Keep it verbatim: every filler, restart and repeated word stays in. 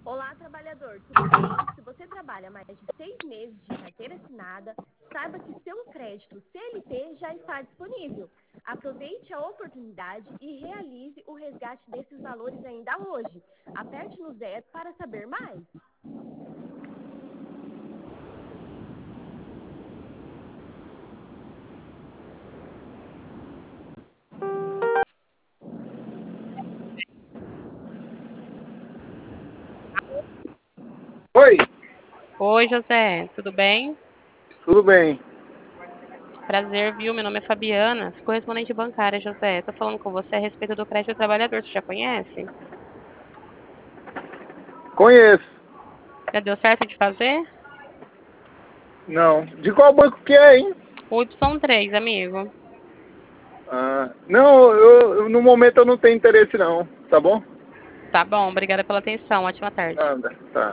Olá, trabalhador, tudo bem? Se você trabalha mais de seis meses de carteira assinada, saiba que seu crédito C L T já está disponível. Aproveite a oportunidade e realize o resgate desses valores ainda hoje. Aperte no zero para saber mais. Oi, Oi, José, tudo bem? tudo bem? Prazer, viu? Meu nome é Fabiana, sou correspondente bancária, José. Estou falando com você a respeito do crédito do trabalhador, você já conhece? Conheço. Já deu certo de fazer? Não. De qual banco que é, hein? O Y três, amigo. Ah, não, eu, eu- no momento eu não tenho interesse não, tá bom? Tá bom, obrigada pela atenção, ótima tarde. Nada, tá.